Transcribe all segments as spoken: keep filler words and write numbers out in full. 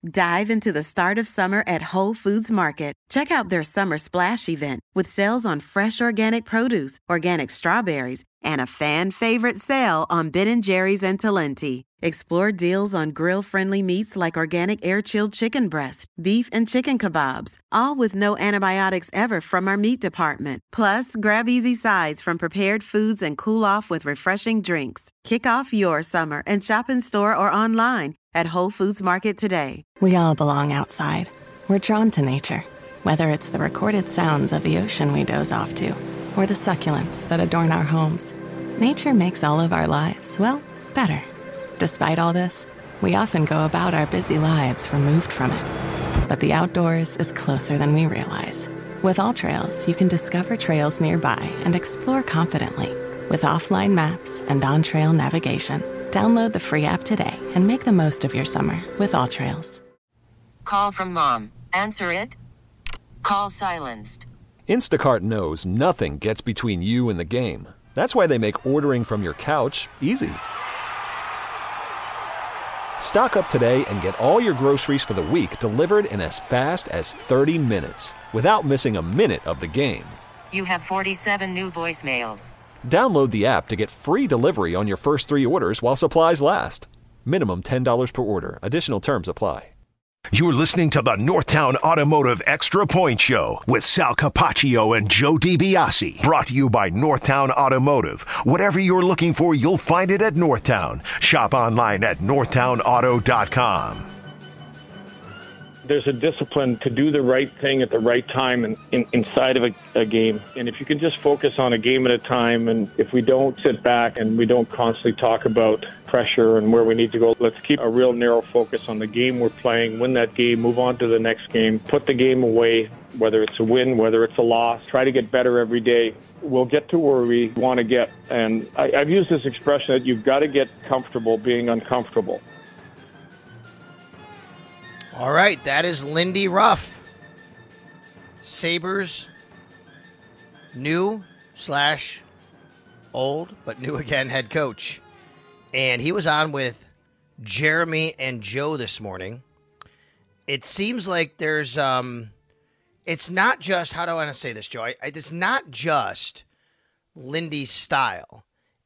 Dive into the start of summer at Whole Foods Market. Check out their Summer Splash event with sales on fresh organic produce, organic strawberries, and a fan-favorite sale on Ben and Jerry's and Talenti. Explore deals on grill-friendly meats like organic air-chilled chicken breast, beef and chicken kebabs, all with no antibiotics ever from our meat department. Plus, grab easy sides from prepared foods and cool off with refreshing drinks. Kick off your summer and shop in store or online at Whole Foods Market today. We all belong outside. We're drawn to nature, whether it's the recorded sounds of the ocean we doze off to, or the succulents that adorn our homes. Nature makes all of our lives, well, better. Despite all this, we often go about our busy lives removed from it. But the outdoors is closer than we realize. With AllTrails, you can discover trails nearby and explore confidently. With offline maps and on-trail navigation, download the free app today and make the most of your summer with AllTrails. Call from mom. Answer it. Call silenced. Instacart knows nothing gets between you and the game. That's why they make ordering from your couch easy. Stock up today and get all your groceries for the week delivered in as fast as thirty minutes without missing a minute of the game. You have forty-seven new voicemails. Download the app to get free delivery on your first three orders while supplies last. Minimum ten dollars per order. Additional terms apply. You're listening to the Northtown Automotive Extra Point Show with Sal Capaccio and Joe DiBiase. Brought to you by Northtown Automotive. Whatever you're looking for, you'll find it at Northtown. Shop online at northtown auto dot com. There's a discipline to do the right thing at the right time and in, inside of a, a game. And if you can just focus on a game at a time, and if we don't sit back and we don't constantly talk about pressure and where we need to go, let's keep a real narrow focus on the game we're playing, win that game, move on to the next game, put the game away, whether it's a win, whether it's a loss, try to get better every day. We'll get to where we want to get. And I, I've used this expression that you've got to get comfortable being uncomfortable. All right, that is Lindy Ruff, Sabres new slash old, but new again head coach. And he was on with Jeremy and Joe this morning. It seems like there's, um, it's not just, how do I want to say this, Joe? I, I, it's not just Lindy's style.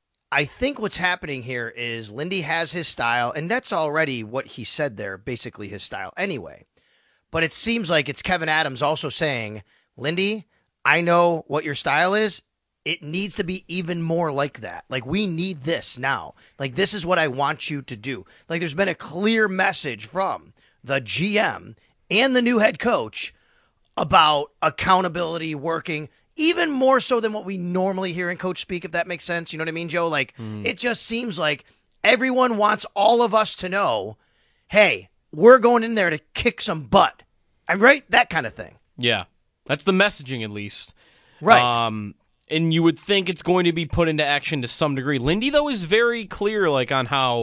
I think what's happening here is Lindy has his style, and that's already what he said there, basically his style anyway. But it seems like it's Kevin Adams also saying, Lindy, I know what your style is. It needs to be even more like that. Like, we need this now. Like, this is what I want you to do. Like, there's been a clear message from the G M and the new head coach about accountability working, even more so than what we normally hear in coach speak, if that makes sense. You know what I mean, Joe? Like, mm. It just seems like everyone wants all of us to know, hey, we're going in there to kick some butt. I'm right? That kind of thing. Yeah. That's the messaging, at least. Right. Um, and you would think it's going to be put into action to some degree. Lindy, though, is very clear, like, on how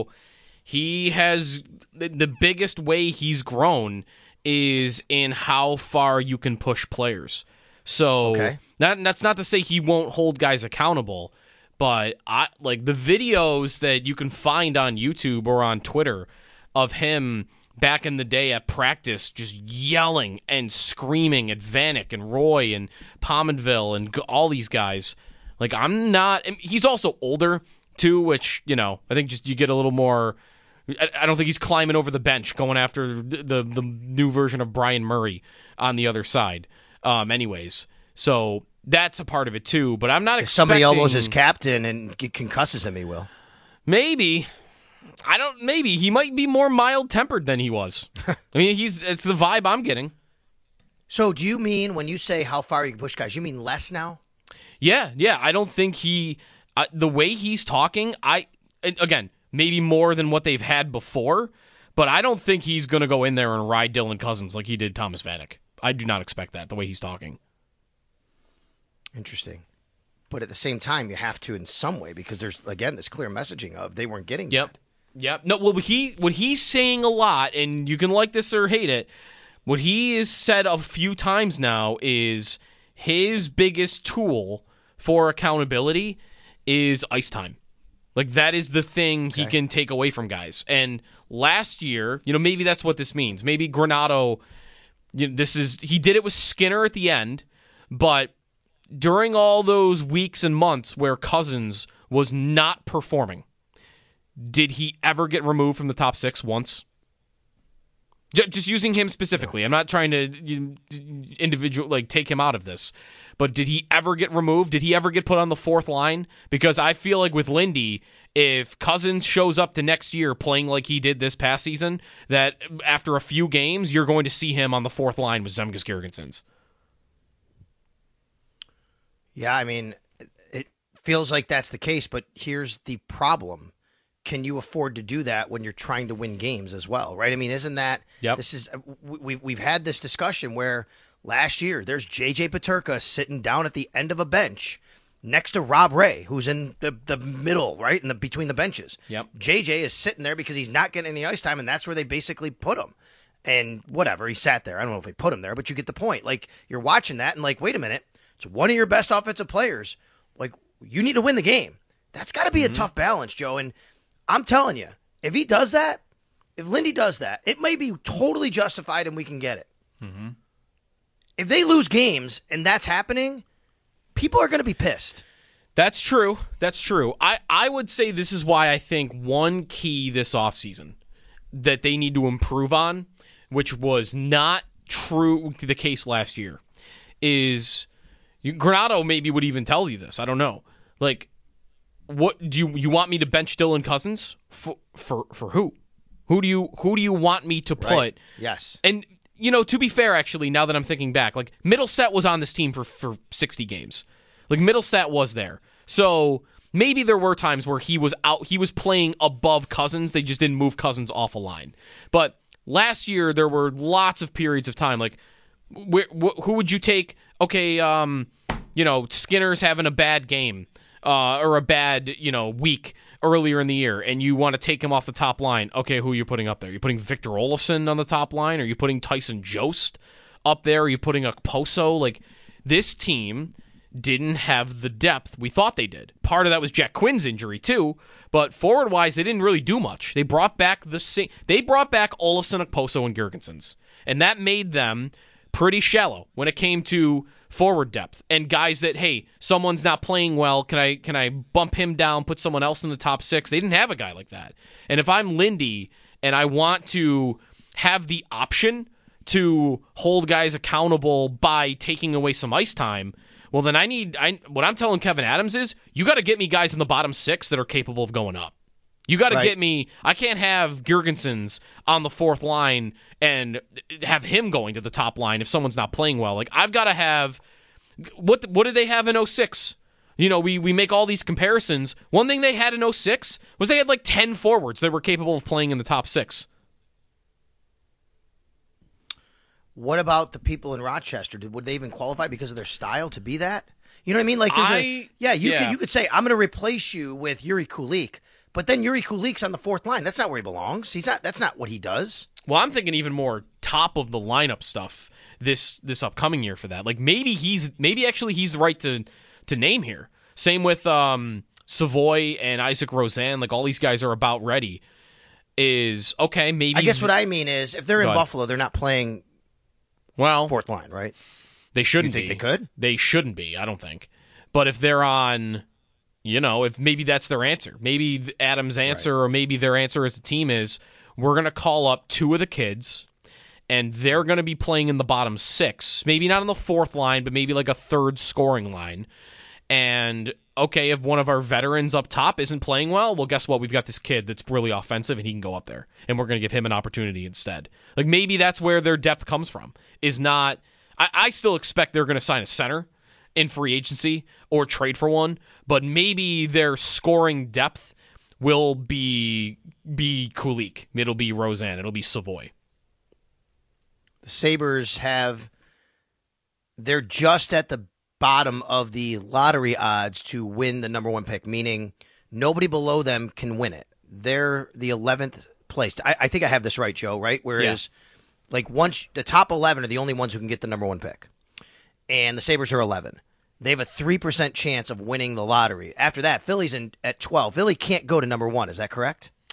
he has the, the biggest way he's grown is in how far you can push players. So okay. that, that's not to say he won't hold guys accountable, but I like the videos that you can find on YouTube or on Twitter of him back in the day at practice just yelling and screaming at Vanek and Roy and Pominville and all these guys. Like, I'm not – he's also older too, which, you know, I think just you get a little more – I don't think he's climbing over the bench going after the, the new version of Brian Murray on the other side. Um, anyways, so that's a part of it too. But I'm not if expecting somebody elbows his captain and concusses him, he will. Maybe. I don't. Maybe he might be more mild tempered than he was. I mean, he's. It's the vibe I'm getting. So, do you mean when you say how far you can push guys, you mean less now? Yeah, yeah. I don't think he. Uh, the way he's talking, I again maybe more than what they've had before, but I don't think he's going to go in there and ride Dylan Cousins like he did Thomas Vanek. I do not expect that, the way he's talking. Interesting. But at the same time, you have to in some way, because there's, again, this clear messaging of they weren't getting yep. that. Yep. No, well, he, what he's saying a lot, and you can like this or hate it, what he has said a few times now is his biggest tool for accountability is ice time. Like, that is the thing okay. he can take away from guys. And last year, you know, maybe that's what this means. Maybe Granato, you know, this is he did it with Skinner at the end, but during all those weeks and months where Cousins was not performing, did he ever get removed from the top six once? Just using him specifically. I'm not trying to you, individual like take him out of this. But did he ever get removed? Did he ever get put on the fourth line? Because I feel like with Lindy, if Cousins shows up to next year playing like he did this past season, that after a few games, you're going to see him on the fourth line with Zemgus Girgensons. Yeah, I mean, it feels like that's the case, but here's the problem. Can you afford to do that when you're trying to win games as well, right? I mean, isn't that yep. this is we we've had this discussion where last year there's J J Peterka sitting down at the end of a bench next to Rob Ray, who's in the, the middle, right, in the between the benches. Yep. J J is sitting there because he's not getting any ice time, and that's where they basically put him. And whatever, he sat there. I don't know if they put him there, but you get the point. Like, you're watching that and like, wait a minute, it's one of your best offensive players. Like, you need to win the game. That's got to be mm-hmm. a tough balance, Joe. And I'm telling you, if he does that, if Lindy does that, it may be totally justified and we can get it. Mm-hmm. If they lose games and that's happening, people are going to be pissed. That's true. That's true. I, I would say this is why I think one key this offseason that they need to improve on, which was not true the case last year, is Granato maybe would even tell you this. I don't know. Like, what do you you want me to bench Dylan Cousins for for for who? Who do you who do you want me to put? Right. Yes. And you know, to be fair, actually, now that I'm thinking back, like Middlestat was on this team for for sixty games. Like Middlestat was there. So maybe there were times where he was out he was playing above Cousins. They just didn't move Cousins off a line. But last year there were lots of periods of time like wh- wh- who would you take? Okay, um, you know, Skinner's having a bad game. Uh, or a bad, you know, week earlier in the year, and you want to take him off the top line. Okay, who are you putting up there? You putting Victor Olofsson on the top line? Are you putting Tyson Jost up there? Are you putting a Okposo? Like, this team didn't have the depth we thought they did. Part of that was Jack Quinn's injury too, but forward-wise, they didn't really do much. They brought back the same. They brought back Olofsson, Okposo, and Girgensons, and that made them pretty shallow when it came to forward depth and guys that, hey, someone's not playing well, can I can I bump him down, put someone else in the top six? They didn't have a guy like that. And if I'm Lindy and I want to have the option to hold guys accountable by taking away some ice time, well, then I need, I what I'm telling Kevin Adams is, you got to get me guys in the bottom six that are capable of going up. You got to right. get me, I can't have Girgensons on the fourth line and have him going to the top line if someone's not playing well. Like, I've got to have, what what did they have in oh six? You know, we, we make all these comparisons. One thing they had in oh six was they had like ten forwards that were capable of playing in the top six. What about the people in Rochester? Did, would they even qualify because of their style to be that? You know what I mean? Like, there's I, a, yeah, you yeah. could you could say, I'm going to replace you with Yuri Kulik. But then Yuri Kulik's on the fourth line. That's not where he belongs. He's not. That's not what he does. Well, I'm thinking even more top of the lineup stuff this this upcoming year for that. Like maybe he's maybe actually he's the right to to name here. Same with um, Savoy and Isaac Rosen. Like all these guys are about ready. Is okay. Maybe I guess what I mean is if they're in Buffalo, they're not playing. Well, fourth line, right? They shouldn't you think be. They could. They shouldn't be. I don't think. But if they're on. You know, if maybe that's their answer. Maybe Adam's answer right. or maybe their answer as a team is we're going to call up two of the kids and they're going to be playing in the bottom six. Maybe not on the fourth line, but maybe like a third scoring line. And, okay, if one of our veterans up top isn't playing well, well, guess what? We've got this kid that's really offensive and he can go up there. And we're going to give him an opportunity instead. Like maybe that's where their depth comes from. Is not, I, I still expect they're going to sign a center in free agency or trade for one, but maybe their scoring depth will be be Kulik. It'll be Rosen. It'll be Savoy. The Sabres have, they're just at the bottom of the lottery odds to win the number one pick, meaning nobody below them can win it. They're the eleventh placed. I, I think I have this right, Joe, right? Whereas yeah. like once the top eleven are the only ones who can get the number one pick. And the Sabres are eleven. They have a three percent chance of winning the lottery. After that, Philly's in at twelve. Philly can't go to number one. Is that correct?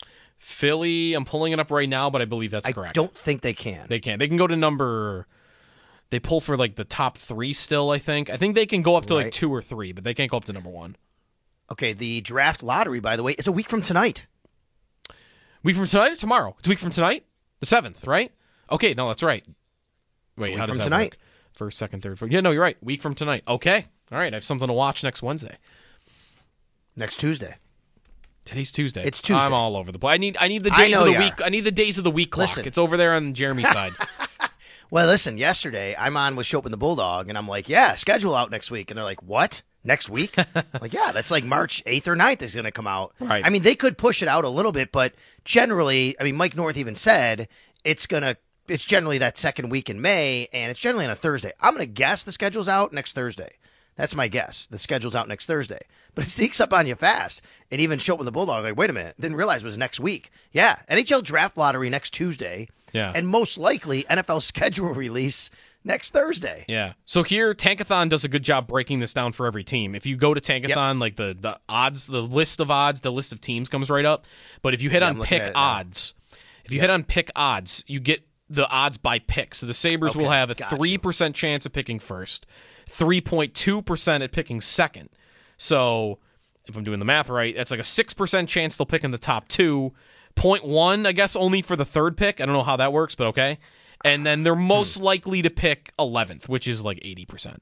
Philly, I'm pulling it up right now, but I believe that's I correct. I don't think they can. They can. They can go to number... They pull for like the top three still, I think. I think they can go up to Right. like two or three, but they can't go up to number one. Okay, the draft lottery, by the way, is a week from tonight. Week from tonight or tomorrow? It's a week from tonight? The seventh, right? Okay, no, that's right. Wait, Week how does from that tonight. work? First, second, third, fourth. Yeah, no, you're right. Week from tonight. Okay. All right, I have something to watch next Wednesday. Next Tuesday. Today's Tuesday. It's Tuesday. I'm all over the place. I need I need the I days know of the you week. are. I need the days of the week clock. Listen. It's over there on Jeremy's side. Well, listen, yesterday I'm on with Chopin the Bulldog, and I'm like, yeah, schedule out next week. And they're like, what? Next week? I'm like, yeah, that's like March eighth or ninth is going to come out. Right. I mean, they could push it out a little bit, but generally, I mean, Mike North even said it's going to, it's generally that second week in May, and it's generally on a Thursday. I'm going to guess the schedule's out next Thursday. That's my guess. The schedule's out next Thursday. But it sneaks up on you fast. And even Chopin the Bulldog, like, wait a minute, didn't realize it was next week. Yeah, N H L Draft Lottery next Tuesday. Yeah. And most likely N F L schedule release next Thursday. Yeah. So here, Tankathon does a good job breaking this down for every team. If you go to Tankathon, like the, the odds, the list of odds, the list of teams comes right up. But if you hit Yeah, on I'm looking pick at it now. odds, if you hit on pick odds, you get the odds by pick. So the Sabres will Okay, have a got you. three percent chance of picking first, three point two percent at picking second. So if I'm doing the math right, that's like a six percent chance they'll pick in the top two. zero point one, I guess, only for the third pick. I don't know how that works, but okay. And then they're most likely to pick eleventh, which is like eighty percent.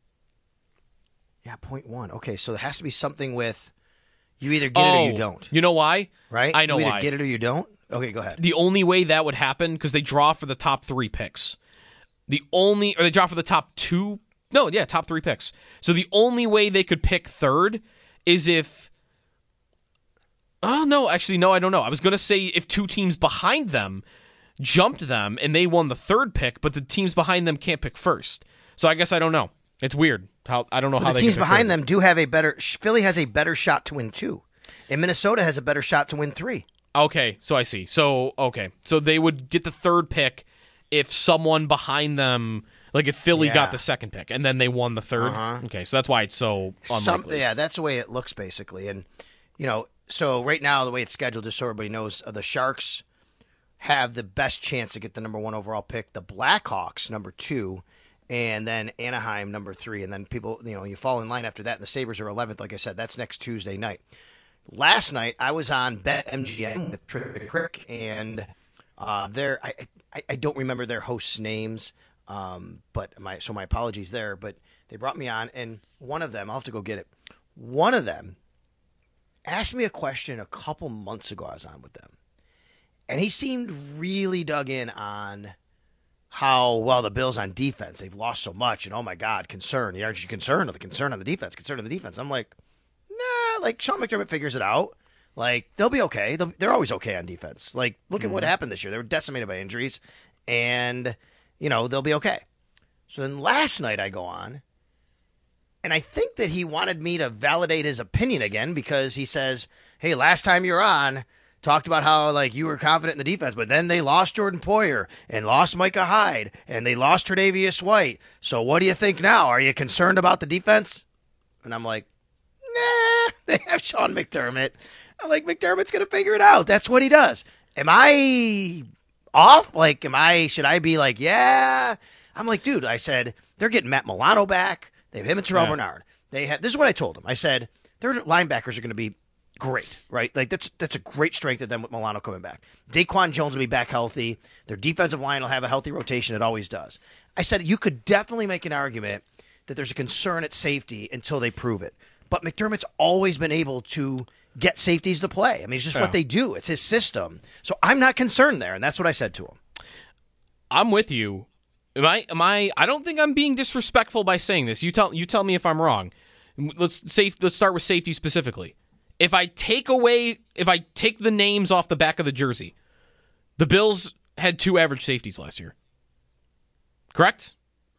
Yeah, point one. Okay, so there has to be something with you either get it or you don't. You know why? Right? I know you either why. get it or you don't. Okay, go ahead. The only way that would happen, because they draw for the top three picks. The only, or they draw for the top two, no, yeah, top three picks. So the only way they could pick third is if, oh, no, actually, no, I don't know. I was going to say if two teams behind them jumped them and they won the third pick, but the teams behind them can't pick first. So I guess I don't know. It's weird. How I don't know But how the they teams can pick behind third. them do have a better. Philly has a better shot to win two, and Minnesota has a better shot to win three. Okay, so I see. So, okay. So they would get the third pick if someone behind them, like if Philly Yeah. got the second pick, and then they won the third. Uh-huh. Okay, so that's why it's so unlikely. Some, yeah, that's the way it looks basically. And you know, so right now the way it's scheduled, just so everybody knows, uh, the Sharks have the best chance to get the number one overall pick. The Blackhawks number two, and then Anaheim number three, and then people, you know, you fall in line after that. And the Sabres are eleventh. Like I said, that's next Tuesday night. Last night I was on BetMGM with Trick Crick, and uh, there I, I I don't remember their hosts' names, um, but my so my apologies there. But they brought me on, and one of them, I'll have to go get it. One of them asked me a question a couple months ago. I was on with them, and he seemed really dug in on how well the Bills on defense, they've lost so much, and oh my God, concern. Aren't you concerned? The concern on the defense, concern on the defense. I'm like, nah, like Sean McDermott figures it out. Like, they'll be okay. They'll, they're always okay on defense. Like, look at what happened this year. They were decimated by injuries, and, you know, they'll be okay. So then last night I go on, and I think that he wanted me to validate his opinion again because he says, hey, last time you were on, talked about how, like, you were confident in the defense, but then they lost Jordan Poyer and lost Micah Hyde, and they lost Tre'Davious White. So what do you think now? Are you concerned about the defense? And I'm like, nah, they have Sean McDermott. I'm like, McDermott's going to figure it out. That's what he does. Am I off? Like, am I, should I be like, yeah? I'm like, dude, I said, they're getting Matt Milano back. They have him and Terrell Yeah. Bernard. They have, this is what I told him. I said, their linebackers are going to be great, right? Like, that's that's a great strength of them with Milano coming back. Daquan Jones will be back healthy. Their defensive line will have a healthy rotation. It always does. I said, you could definitely make an argument that there's a concern at safety until they prove it. But McDermott's always been able to get safeties to play. I mean, it's just Yeah. what they do. It's his system. So I'm not concerned there, and that's what I said to him. I'm with you. Am I? Am I? I don't think I'm being disrespectful by saying this. You tell. You tell me if I'm wrong. Let's safe. Let's start with safety specifically. If I take away, if I take the names off the back of the jersey, the Bills had two average safeties last year. Correct?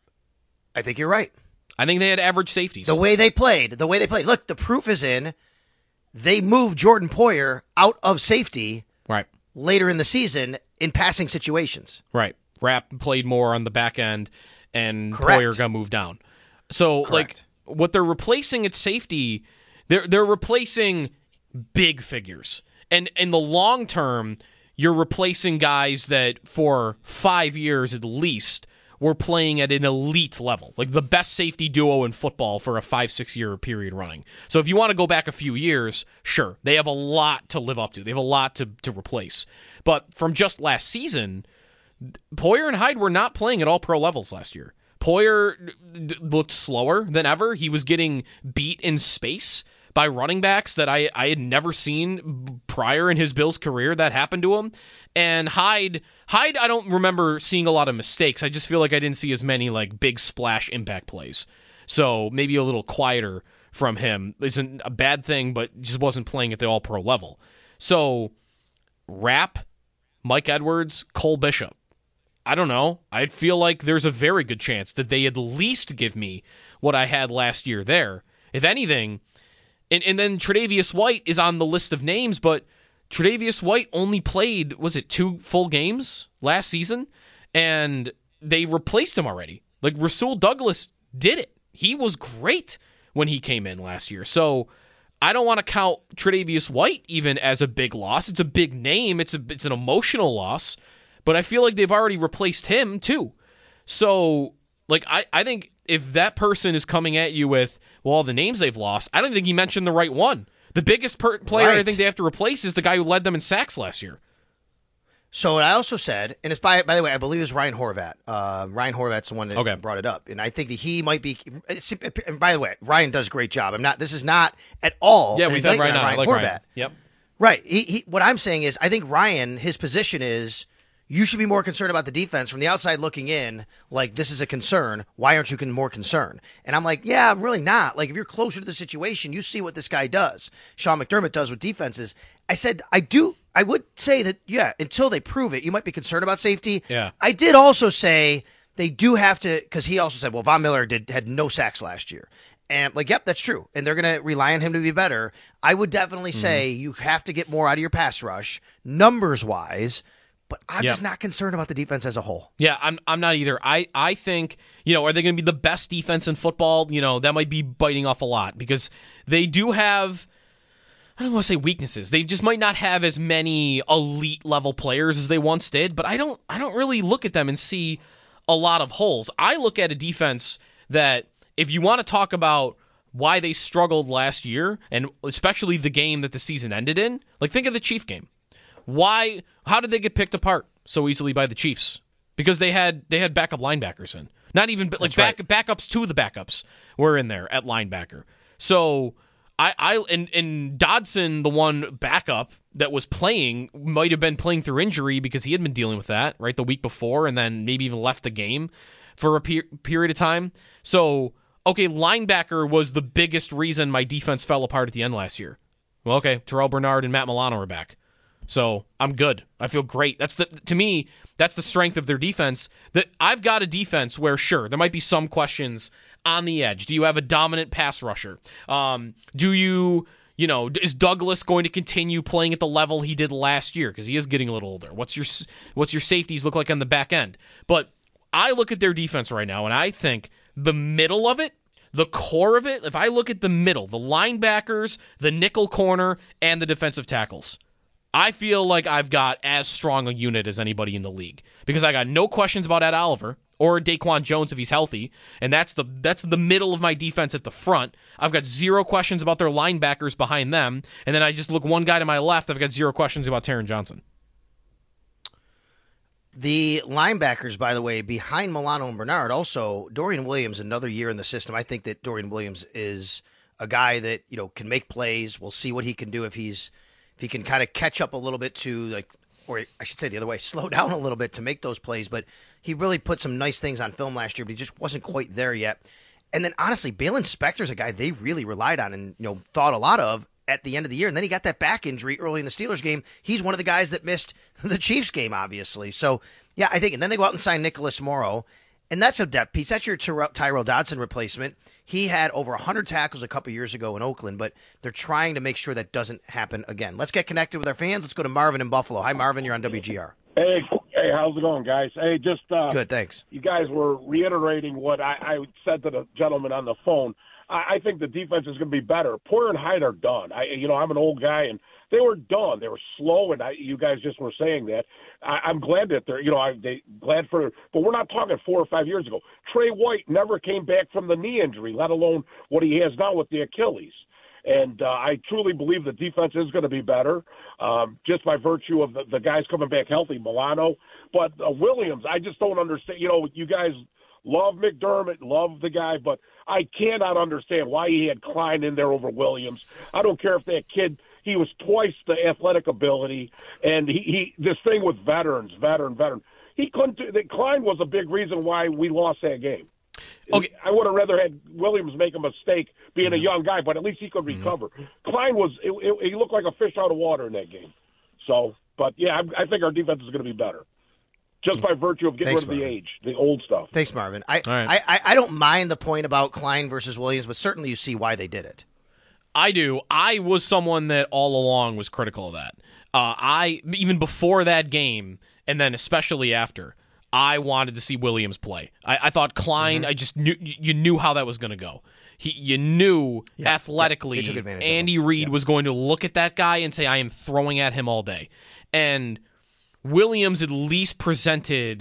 I think you're right. I think they had average safeties. The way they played, the way they played. Look, the proof is in. They moved Jordan Poyer out of safety Right. later in the season in passing situations. Right. Rapp played more on the back end, and Correct. Poyer got moved down. So, Correct. like, what they're replacing at safety, they're they're replacing big figures. And in the long term, you're replacing guys that for five years at least were playing at an elite level, like the best safety duo in football for a five, six-year period running. So if you want to go back a few years, sure, they have a lot to live up to. They have a lot to, to replace. But from just last season, Poyer and Hyde were not playing at all pro levels last year. Poyer d- looked slower than ever. He was getting beat in space by running backs that I, I had never seen prior in his Bills career that happened to him. And Hyde, Hyde, I don't remember seeing a lot of mistakes. I just feel like I didn't see as many like big splash impact plays. So maybe a little quieter from him isn't a bad thing, but just wasn't playing at the all-pro level. So Rapp, Mike Edwards, Cole Bishop. I don't know. I feel like there's a very good chance that they at least give me what I had last year there. If anything, and, and then Tre'Davious White is on the list of names, but Tre'Davious White only played, was it two full games last season? And they replaced him already. Like Rasul Douglas did it. He was great when he came in last year. So I don't want to count Tre'Davious White even as a big loss. It's a big name. It's a it's an emotional loss. But I feel like they've already replaced him too. So, like, I, I think if that person is coming at you with, well, all the names they've lost, I don't think you mentioned the right one. The biggest per- player right. I think they have to replace is the guy who led them in sacks last year. So what I also said, and it's by by the way, I believe it was Ryan Horvat. Uh, Ryan Horvat's the one that okay. brought it up, and I think that he might be. And by the way, Ryan does a great job. I'm not. This is not at all. Yeah, we've had Ryan, on, Ryan like Horvat. Ryan. Yep. Right. He, he. What I'm saying is, I think Ryan, his position is, you should be more concerned about the defense. From the outside looking in, like, this is a concern. Why aren't you more concerned? And I'm like, yeah, I'm really not. Like, if you're closer to the situation, you see what this guy does. Sean McDermott does with defenses. I said, I do. I would say that, yeah, until they prove it, you might be concerned about safety. Yeah. I did also say they do have to, because he also said, well, Von Miller did had no sacks last year. And like, yep, that's true. And they're going to rely on him to be better. I would definitely mm-hmm. say you have to get more out of your pass rush, numbers-wise. But I'm yep. just not concerned about the defense as a whole. Yeah, I'm I'm not either. I, I think, you know, are they going to be the best defense in football? You know, that might be biting off a lot because they do have, I don't want to say weaknesses. They just might not have as many elite level players as they once did, but I don't I don't really look at them and see a lot of holes. I look at a defense that, if you want to talk about why they struggled last year, and especially the game that the season ended in, like think of the Chief game. Why? How did they get picked apart so easily by the Chiefs? Because they had they had backup linebackers in. Not even like back, right. backups to the backups were in there at linebacker. So I I and, and Dodson, the one backup that was playing, might have been playing through injury because he had been dealing with that right the week before, and then maybe even left the game for a per- period of time. So okay, linebacker was the biggest reason my defense fell apart at the end last year. Well, okay, Terrell Bernard and Matt Milano are back. So I'm good. I feel great. That's the to me, that's the strength of their defense. That I've got a defense where, sure, there might be some questions on the edge. Do you have a dominant pass rusher? Um, do you, you know, is Douglas going to continue playing at the level he did last year? Because he is getting a little older. What's your what's your safeties look like on the back end? But I look at their defense right now, and I think the middle of it, the core of it, if I look at the middle, the linebackers, the nickel corner, and the defensive tackles, I feel like I've got as strong a unit as anybody in the league because I got no questions about Ed Oliver or Daquan Jones if he's healthy, and that's the that's the middle of my defense at the front. I've got zero questions about their linebackers behind them, and then I just look one guy to my left, I've got zero questions about Taron Johnson. The linebackers, by the way, behind Milano and Bernard, also Dorian Williams, another year in the system. I think that Dorian Williams is a guy that, you know, can make plays. We'll see what he can do if he's If he can kind of catch up a little bit to, like, or I should say the other way, slow down a little bit to make those plays. But he really put some nice things on film last year, but he just wasn't quite there yet. And then, honestly, Balen Spector's a guy they really relied on and, you know, thought a lot of at the end of the year. And then he got that back injury early in the Steelers game. He's one of the guys that missed the Chiefs game, obviously. So, yeah, I think, and then they go out and sign Nicholas Morrow. And that's a depth piece. That's your Ty- Tyrell Dodson replacement. He had over one hundred tackles a couple years ago in Oakland, but they're trying to make sure that doesn't happen again. Let's get connected with our fans. Let's go to Marvin in Buffalo. Hi, Marvin. You're on W G R. Hey, hey, how's it going, guys? Hey, just uh, good, thanks. You guys were reiterating what I, I said to the gentleman on the phone. I, I think the defense is going to be better. Poyer and Hyde are done. I, you know, I'm an old guy, and they were done. They were slow, and I, you guys just were saying that. I, I'm glad that they're, you know, I, they glad for, but we're not talking four or five years ago. Trey White never came back from the knee injury, let alone what he has now with the Achilles. And uh, I truly believe the defense is going to be better, um, just by virtue of the, the guys coming back healthy, Milano. But uh, Williams, I just don't understand. You know, you guys love McDermott, love the guy, but I cannot understand why he had Klein in there over Williams. I don't care if that kid, he was twice the athletic ability, and he, he this thing with veterans, veteran, veteran. He couldn't do, Klein was a big reason why we lost that game. Okay. I would have rather had Williams make a mistake being a young guy, but at least he could recover. Mm-hmm. Klein was it, it, he looked like a fish out of water in that game. So, but yeah, I, I think our defense is going to be better, just by virtue of getting Thanks, rid of the Marvin. age, the old stuff. Thanks, Marvin. I, right. I, I I don't mind the point about Klein versus Williams, but certainly you see why they did it. I do. I was someone that all along was critical of that. Uh, I even before that game, and then especially after, I wanted to see Williams play. I, I thought Klein. Mm-hmm. I just knew you knew how that was going to go. He, you knew yeah, athletically, yeah, Andy Reid yeah. was going to look at that guy and say, "I am throwing at him all day." And Williams at least presented.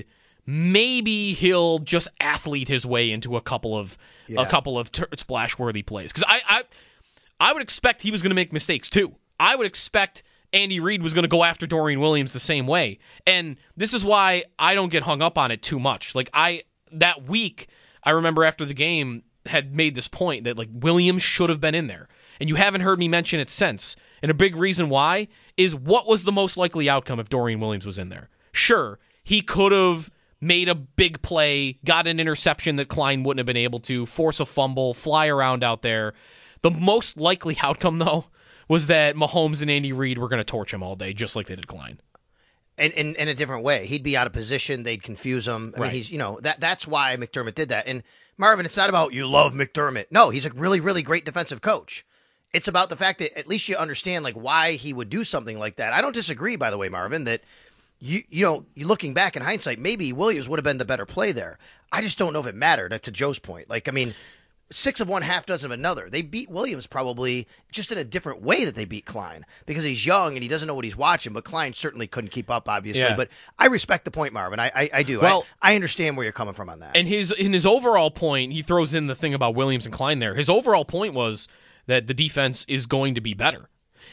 Maybe he'll just athlete his way into a couple of yeah. a couple of ter- splash-worthy plays. Because I, I I would expect he was going to make mistakes too. I would expect Andy Reid was going to go after Dorian Williams the same way. And this is why I don't get hung up on it too much. Like I that week, I remember after the game had made this point that like Williams should have been in there. And you haven't heard me mention it since. And a big reason why is what was the most likely outcome if Dorian Williams was in there? Sure, he could have made a big play, got an interception that Klein wouldn't have been able to, force a fumble, fly around out there. The most likely outcome, though, was that Mahomes and Andy Reid were going to torch him all day, just like they did Klein. And in, in a different way. He'd be out of position. They'd confuse him. I right. mean, he's, you know, that that's why McDermott did that. And Marvin, it's not about you love McDermott. No, he's a really, really great defensive coach. It's about the fact that at least you understand like why he would do something like that. I don't disagree, by the way, Marvin, that you you know, you looking back in hindsight, maybe Williams would have been the better play there. I just don't know if it mattered, to Joe's point. Like, I mean, six of one, half dozen of another. They beat Williams probably just in a different way that they beat Klein because he's young and he doesn't know what he's watching, but Klein certainly couldn't keep up, obviously. Yeah. But I respect the point, Marvin. I I, I do. Well, I, I understand where you're coming from on that. And his in his overall point, he throws in the thing about Williams and Klein there. His overall point was that the defense is going to be better.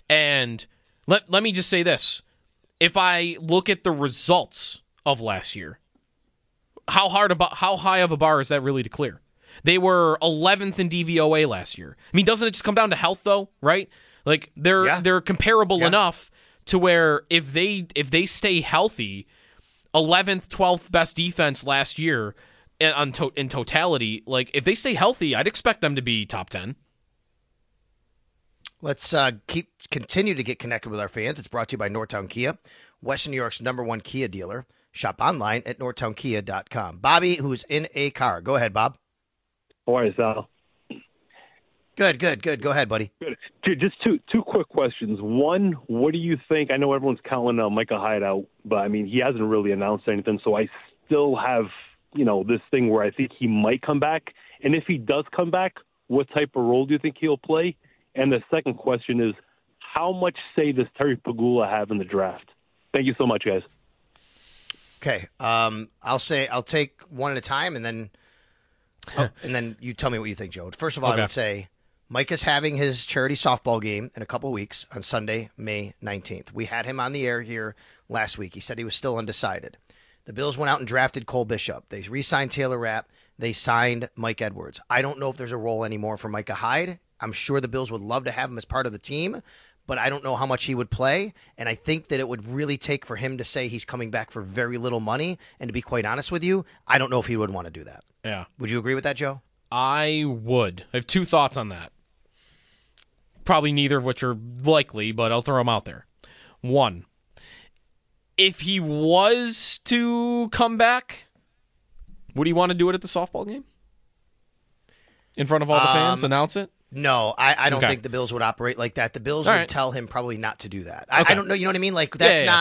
And let let me just say this. If I look at the results of last year, how hard about how high of a bar is that really to clear? They were eleventh in D V O A last year. I mean, doesn't it just come down to health though, right? Like they're yeah. they're comparable yeah. enough to where if they if they stay healthy, eleventh, twelfth best defense last year in, on to, in totality, like if they stay healthy, I'd expect them to be top ten. Let's uh, keep continue to get connected with our fans. It's brought to you by Northtown Kia, Western New York's number one Kia dealer. Shop online at northtown kia dot com. Bobby, who's in a car. Go ahead, Bob. How are you, Sal? Good, good, good. Go ahead, buddy. Good. Dude, just two two quick questions. One, what do you think? I know everyone's counting uh, Micah Hyde out, but I mean, he hasn't really announced anything, so I still have, you know, this thing where I think he might come back. And if he does come back, what type of role do you think he'll play? And the second question is, how much say does Terry Pegula have in the draft? Thank you so much, guys. Okay, um, I'll say I'll take one at a time, and then oh, and then you tell me what you think, Joe. First of all, okay. I would say Micah's having his charity softball game in a couple of weeks on Sunday, May nineteenth. We had him on the air here last week. He said he was still undecided. The Bills went out and drafted Cole Bishop. They re-signed Taylor Rapp. They signed Mike Edwards. I don't know if there's a role anymore for Micah Hyde. I'm sure the Bills would love to have him as part of the team, but I don't know how much he would play. And I think that it would really take for him to say he's coming back for very little money. And to be quite honest with you, I don't know if he would want to do that. Yeah. Would you agree with that, Joe? I would. I have two thoughts on that. Probably neither of which are likely, but I'll throw them out there. One, if he was to come back, would he want to do it at the softball game? In front of all the fans? Um, announce it? No, I, I don't okay. think the Bills would operate like that. The Bills all would right. tell him probably not to do that. I, okay. I don't know. You know what I mean? Like that's yeah, yeah. not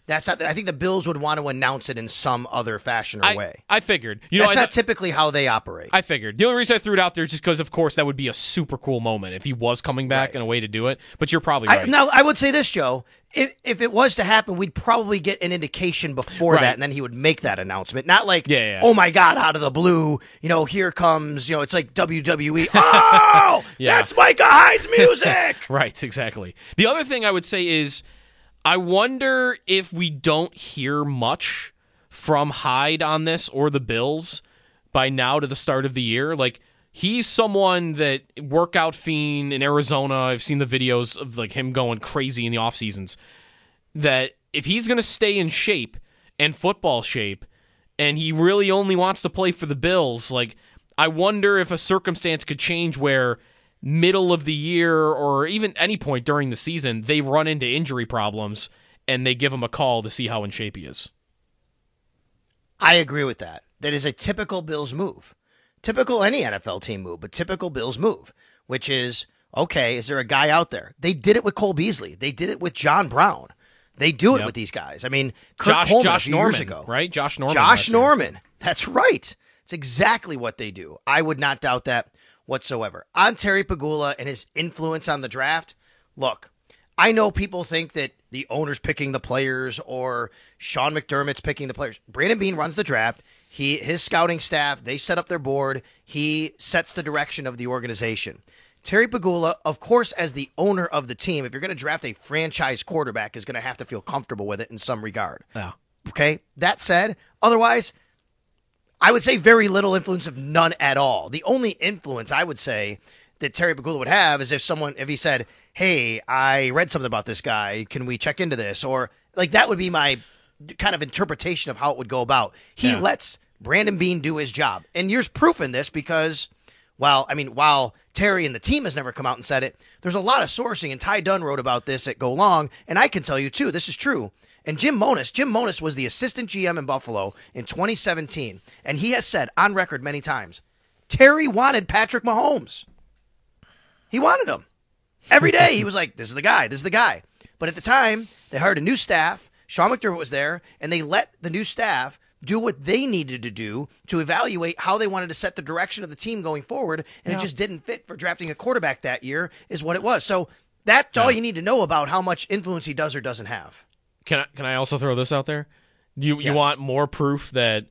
That's not, I think the Bills would want to announce it in some other fashion or I, way. I figured. You know, That's I, not typically how they operate. I figured. The only reason I threw it out there is just because, of course, that would be a super cool moment if he was coming back right. and a way to do it. But you're probably right. I, now, I would say this, Joe. If, if it was to happen, we'd probably get an indication before right. that, and then he would make that announcement. Not like, yeah, yeah. oh, my God, out of the blue, you know, here comes, you know, it's like W W E. Oh, yeah. that's Micah Hyde's music. Right, exactly. The other thing I would say is I wonder if we don't hear much from Hyde on this or the Bills by now to the start of the year. Like, he's someone that workout fiend in Arizona. I've seen the videos of like him going crazy in the off seasons. That if he's going to stay in shape and football shape, and he really only wants to play for the Bills, like I wonder if a circumstance could change where middle of the year or even any point during the season they run into injury problems and they give him a call to see how in shape he is. I agree with that. That is a typical Bills move. Typical any N F L team move, but typical Bills move, which is, okay, is there a guy out there? They did it with Cole Beasley. They did it with John Brown. They do it yep. with these guys. I mean, Kurt Josh, Coleman Josh a few Norman, years ago. right? Josh Norman. Josh Norman. That's right. It's exactly what they do. I would not doubt that whatsoever. On Terry Pegula and his influence on the draft, look, I know people think that the owner's picking the players or Sean McDermott's picking the players. Brandon Beane runs the draft. He, his scouting staff, they set up their board. He sets the direction of the organization. Terry Pegula, of course, as the owner of the team, if you're going to draft a franchise quarterback, is going to have to feel comfortable with it in some regard. Yeah. Okay? That said, otherwise, I would say very little influence, if none at all. The only influence I would say that Terry Pegula would have is if someone, if he said, hey, I read something about this guy, can we check into this? Or, like, that would be my kind of interpretation of how it would go about. He yeah. lets Brandon Beane do his job. And there's proof in this because, well, I mean, while Terry and the team has never come out and said it, there's a lot of sourcing, and Ty Dunn wrote about this at Go Long, and I can tell you, too, this is true. And Jim Monos, Jim Monos was the assistant G M in Buffalo in twenty seventeen, and he has said on record many times, Terry wanted Patrick Mahomes. He wanted him. Every day he was like, this is the guy, this is the guy. But at the time, they hired a new staff, Sean McDermott was there, and they let the new staff do what they needed to do to evaluate how they wanted to set the direction of the team going forward, and yeah. it just didn't fit for drafting a quarterback that year is what it was. So that's yeah. all you need to know about how much influence he does or doesn't have. Can I, can I also throw this out there? You you yes. want more proof that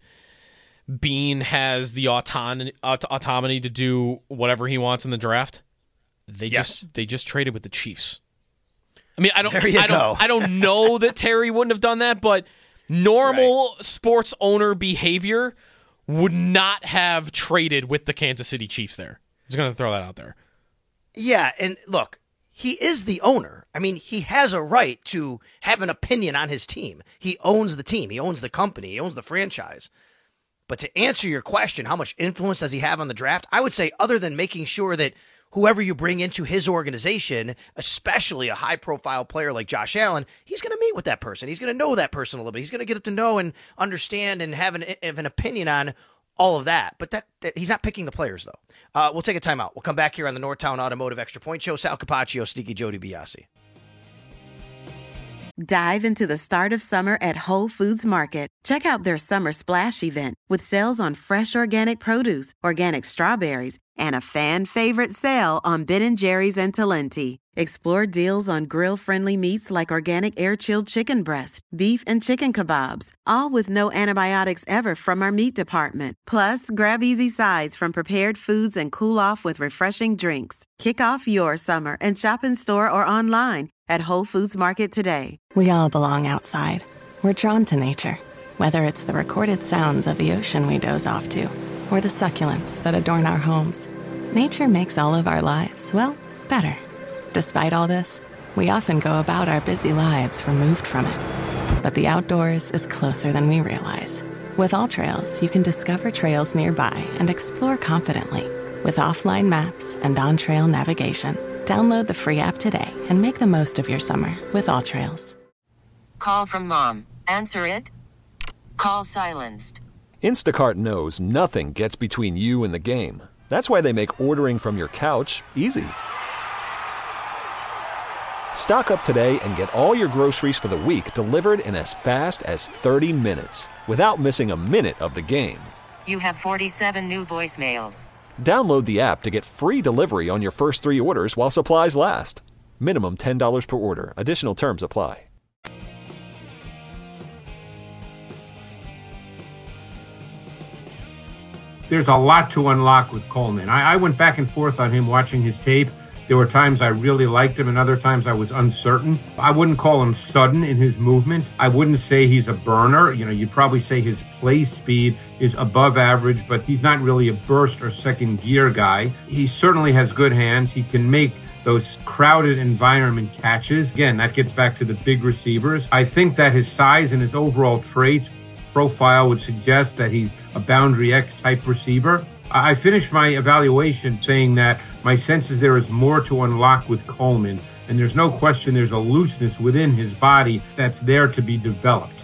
Beane has the autonomy, aut- autonomy to do whatever he wants in the draft? They yes. just they just traded with the Chiefs. I mean, I don't there you I don't go. I don't know that Terry wouldn't have done that, but normal right. sports owner behavior would not have traded with the Kansas City Chiefs there. Just going to throw that out there. Yeah, and look, he is the owner. I mean, he has a right to have an opinion on his team. He owns the team. He owns the company. He owns the franchise. But to answer your question, how much influence does he have on the draft? I would say other than making sure that whoever you bring into his organization, especially a high-profile player like Josh Allen, he's going to meet with that person. He's going to know that person a little bit. He's going to get to know and understand and have an, have an opinion on all of that. But that, that he's not picking the players, though. Uh, we'll take a timeout. We'll come back here on the Northtown Automotive Extra Point Show. Sal Capaccio, Sneaky Joe DiBiase. Dive into the start of summer at Whole Foods Market. Check out their Summer Splash event with sales on fresh organic produce, organic strawberries, and a fan-favorite sale on Ben and Jerry's and Talenti. Explore deals on grill-friendly meats like organic air-chilled chicken breast, beef and chicken kebabs, all with no antibiotics ever from our meat department. Plus, grab easy sides from prepared foods and cool off with refreshing drinks. Kick off your summer and shop in store or online at Whole Foods Market today. We all belong outside. We're drawn to nature, whether it's the recorded sounds of the ocean we doze off to, or the succulents that adorn our homes. Nature makes all of our lives, well, better. Despite all this, we often go about our busy lives removed from it. But the outdoors is closer than we realize. With AllTrails, you can discover trails nearby and explore confidently. With offline maps and on-trail navigation, download the free app today and make the most of your summer with AllTrails. Call from mom. Answer it. Call silenced. Instacart knows nothing gets between you and the game. That's why they make ordering from your couch easy. Stock up today and get all your groceries for the week delivered in as fast as thirty minutes without missing a minute of the game. You have forty-seven new voicemails. Download the app to get free delivery on your first three orders while supplies last. Minimum ten dollars per order. Additional terms apply. There's a lot to unlock with Coleman. I, I went back and forth on him watching his tape. There were times I really liked him and other times I was uncertain. I wouldn't call him sudden in his movement. I wouldn't say he's a burner. You know, you'd probably say his play speed is above average, but he's not really a burst or second gear guy. He certainly has good hands. He can make those crowded environment catches. Again, that gets back to the big receivers. I think that his size and his overall traits profile would suggest that he's a boundary X type receiver. I finished my evaluation saying that my sense is there is more to unlock with Coleman, and there's no question there's a looseness within his body that's there to be developed.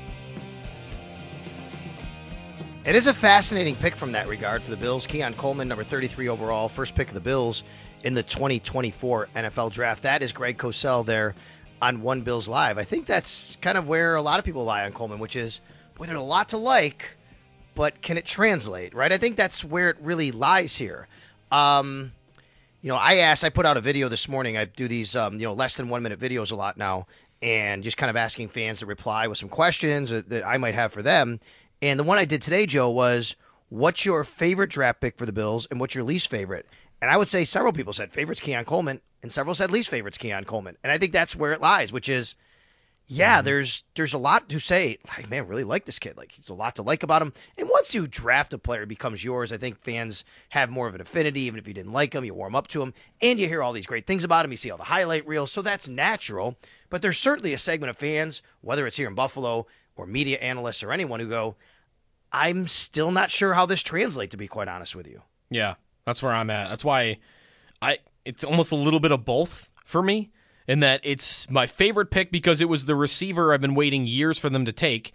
It is a fascinating pick from that regard for the Bills. Keon Coleman, number thirty-three overall, first pick of the Bills in the twenty twenty-four N F L Draft. That is Greg Cosell there on One Bills Live. I think that's kind of where a lot of people lie on Coleman, which is, boy, there's a lot to like, but can it translate, right? I think that's where it really lies here. Um, you know, I asked, I put out a video this morning. I do these, um, you know, less than one minute videos a lot now, and just kind of asking fans to reply with some questions that I might have for them. And the one I did today, Joe, was what's your favorite draft pick for the Bills and what's your least favorite? And I would say several people said favorites Keon Coleman, and several said least favorites Keon Coleman. And I think that's where it lies, which is, yeah, mm-hmm. there's there's a lot to say. Like, man, really like this kid. Like, there's a lot to like about him. And once you draft a player, it becomes yours. I think fans have more of an affinity. Even if you didn't like him, you warm up to him, and you hear all these great things about him. You see all the highlight reels, so that's natural. But there's certainly a segment of fans, whether it's here in Buffalo or media analysts or anyone, who go, I'm still not sure how this translates, to be quite honest with you. Yeah, that's where I'm at. That's why I it's almost a little bit of both for me, in that it's my favorite pick because it was the receiver I've been waiting years for them to take,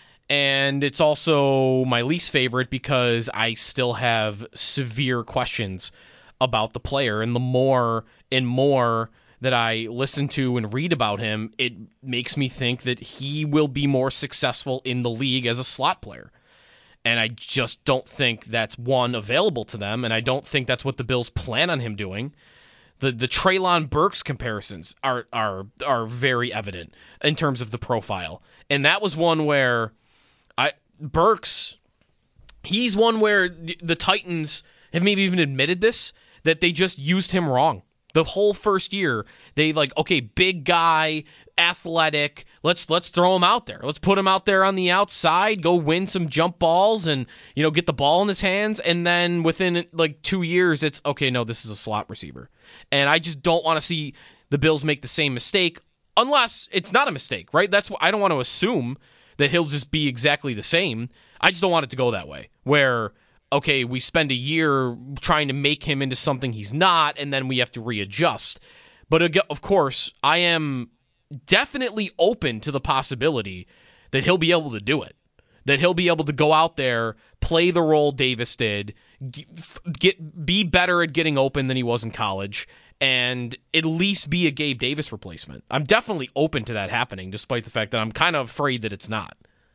and it's also my least favorite because I still have severe questions about the player, and the more and more that I listen to and read about him, it makes me think that he will be more successful in the league as a slot player. And I just don't think that's, one, available to them, and I don't think that's what the Bills plan on him doing. The the Treylon Burks comparisons are are are very evident in terms of the profile. And that was one where I Burks, he's one where the, the Titans have maybe even admitted this, that they just used him wrong. The whole first year, they like, okay, big guy, athletic, let's let's throw him out there. Let's put him out there on the outside, go win some jump balls and, you know, get the ball in his hands. And then within like two years, it's, okay, no, this is a slot receiver. And I just don't want to see the Bills make the same mistake unless it's not a mistake, right? That's what I don't want to assume that he'll just be exactly the same. I just don't want it to go that way, where, okay, we spend a year trying to make him into something he's not, and then we have to readjust. But of course, I am definitely open to the possibility that he'll be able to do it, that he'll be able to go out there, play the role Davis did, get be better at getting open than he was in college, and at least be a Gabe Davis replacement. I'm definitely open to that happening, despite the fact that I'm kind of afraid that it's not.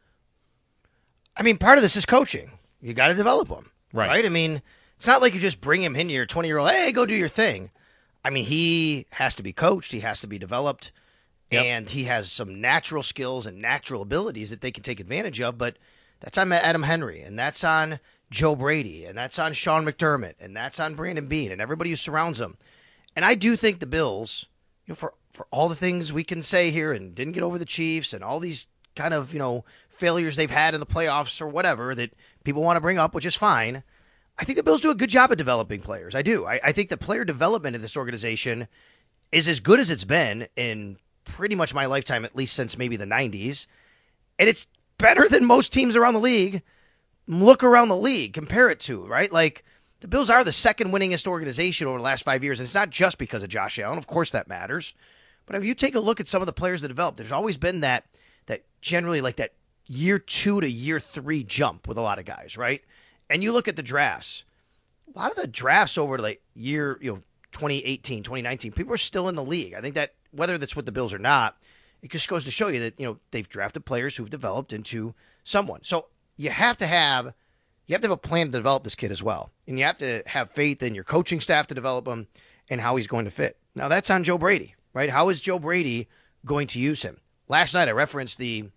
I mean, part of this is coaching. You got to develop him, right. right? I mean, it's not like you just bring him in your twenty-year-old, hey, go do your thing. I mean, he has to be coached. He has to be developed. Yep. And he has some natural skills and natural abilities that they can take advantage of. But that's on Adam Henry, and that's on Joe Brady, and that's on Sean McDermott, and that's on Brandon Beane, and everybody who surrounds him. And I do think the Bills, you know, for, for all the things we can say here and didn't get over the Chiefs and all these kind of, you know, failures they've had in the playoffs or whatever that people want to bring up, which is fine. I think the Bills do a good job of developing players. I do. I, I think the player development of this organization is as good as it's been in pretty much my lifetime, at least since maybe the nineties. And it's better than most teams around the league. Look around the league, compare it to, right? Like, the Bills are the second winningest organization over the last five years, and it's not just because of Josh Allen. Of course that matters. But if you take a look at some of the players that developed, there's always been that, that generally like that year two to year three jump with a lot of guys, right? And you look at the drafts, a lot of the drafts over like year, you know, twenty eighteen, twenty nineteen, people are still in the league. I think that whether that's with the Bills or not, it just goes to show you that, you know, they've drafted players who've developed into someone. So you have to have you have to have a plan to develop this kid as well. And you have to have faith in your coaching staff to develop him and how he's going to fit. Now, that's on Joe Brady, right? How is Joe Brady going to use him? Last night I referenced the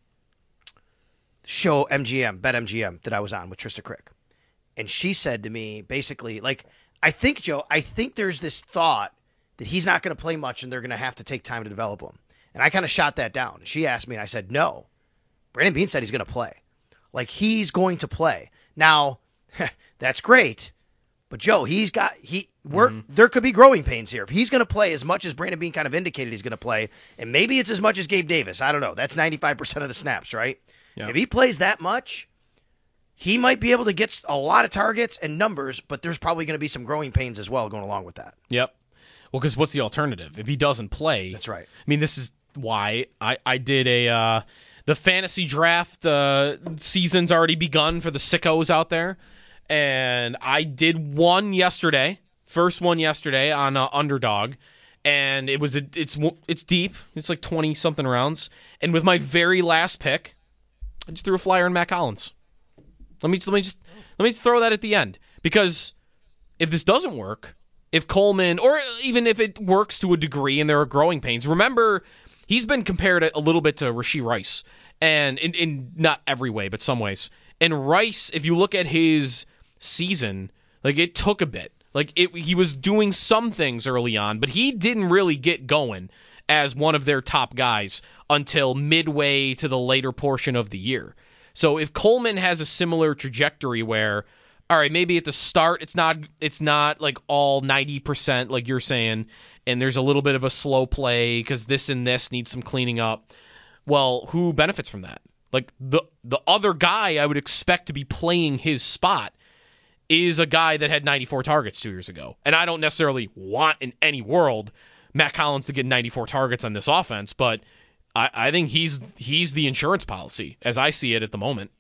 show M G M, BetMGM, that I was on with Trista Crick. And she said to me, basically, like, I think, Joe, I think there's this thought that he's not going to play much and they're going to have to take time to develop him. And I kind of shot that down. She asked me, and I said, no. Brandon Beane said he's going to play. Like, he's going to play. Now, that's great. But, Joe, he's got, he, we're, mm-hmm. there could be growing pains here. If he's going to play as much as Brandon Beane kind of indicated he's going to play, and maybe it's as much as Gabe Davis. I don't know. That's ninety-five percent of the snaps, right? Yep. If he plays that much, he might be able to get a lot of targets and numbers, but there's probably going to be some growing pains as well going along with that. Yep. Well, because what's the alternative? If he doesn't play. That's right. I mean, this is why I, I did a, uh, the fantasy draft uh, season's already begun for the sickos out there. And I did one yesterday, first one yesterday on uh, Underdog, and it was a, it's it's deep. It's like twenty something rounds. And with my very last pick, I just threw a flyer on Matt Collins. Let me let me just let me throw that at the end, because if this doesn't work, if Coleman, or even if it works to a degree and there are growing pains, remember he's been compared a little bit to Rashee Rice, and in, in not every way, but some ways. And Rice, if you look at his season, like, it took a bit. Like, it, he was doing some things early on, but he didn't really get going as one of their top guys until midway to the later portion of the year. So if Coleman has a similar trajectory where, all right, maybe at the start it's not it's not like all ninety percent like you're saying, and there's a little bit of a slow play because this and this needs some cleaning up, well, who benefits from that? Like, the the other guy I would expect to be playing his spot is a guy that had ninety-four targets two years ago. And I don't necessarily want in any world Matt Collins to get ninety-four targets on this offense, but I, I think he's he's the insurance policy as I see it at the moment.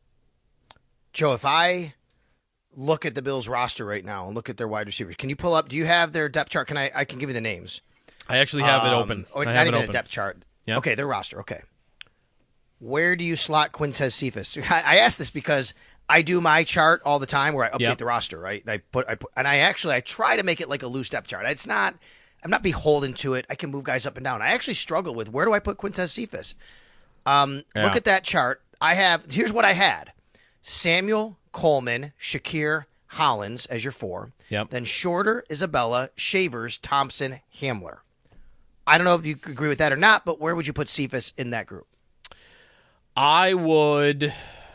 Joe, if I look at the Bills roster right now and look at their wide receivers, can you pull up, do you have their depth chart? Can I I can give you the names. I actually have um, it open. Or I not even open. a depth chart. Yep. Okay, their roster. Okay. Where do you slot Quintez Cephus? I, I ask this because I do my chart all the time where I update yep. the roster, right? And I put, I put, and I actually I try to make it like a loose depth chart. It's not, I'm not beholden to it. I can move guys up and down. I actually struggle with where do I put Quintez Cephus. Um, yeah. Look at that chart. I have here's what I had: Samuel, Coleman, Shakir, Hollins as your four. Yep. Then Shorter, Isabella, Shavers, Thompson, Hamler. I don't know if you agree with that or not, but where would you put Cephus in that group? I would.